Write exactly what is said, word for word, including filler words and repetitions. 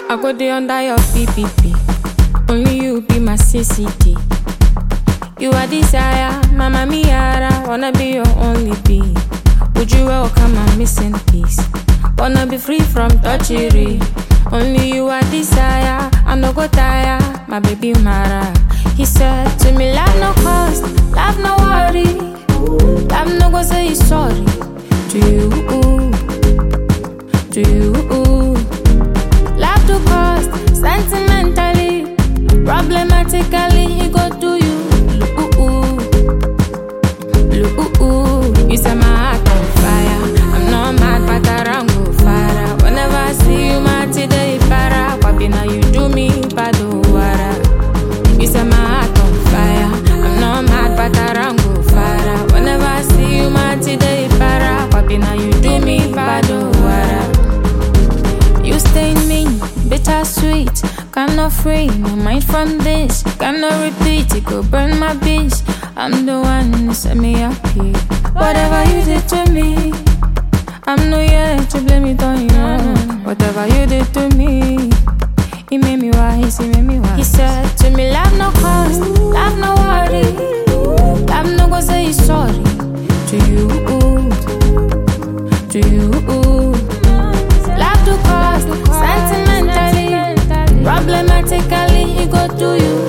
I go dey under your P P P. Only you be my C C D. You are desire, Mama Miara. Wanna be your only bee. Would you welcome my missing piece? Wanna be free from touchery. Only you are desire. I no go tire, my baby Mara. He said to me, love no cost, love no worry. Love no go say he's sorry. To you, to you. Love to cost, sentimentally, problematically, he go to you. You set my heart on fire. I'm not mad, but I run go far. Whenever I see you, my today para. Papi, now you do me bad wara. You set my heart on fire. I'm not mad, but I run go far. Whenever I see you, my today para. Papi, now you do me bad wara. You stay in me, bittersweet. Cannot free my mind from this. Cannot repeat, it could burn my beast. I'm the one who set me happy. Whatever you did to me, I'm no here to blame it on you. Whatever you did to me, he made me wise, he made me wise. He said to me, love no cost, love no worry. Love no go say he's sorry. To you, to you. Love to cost, sentimentally, problematically, he go to you.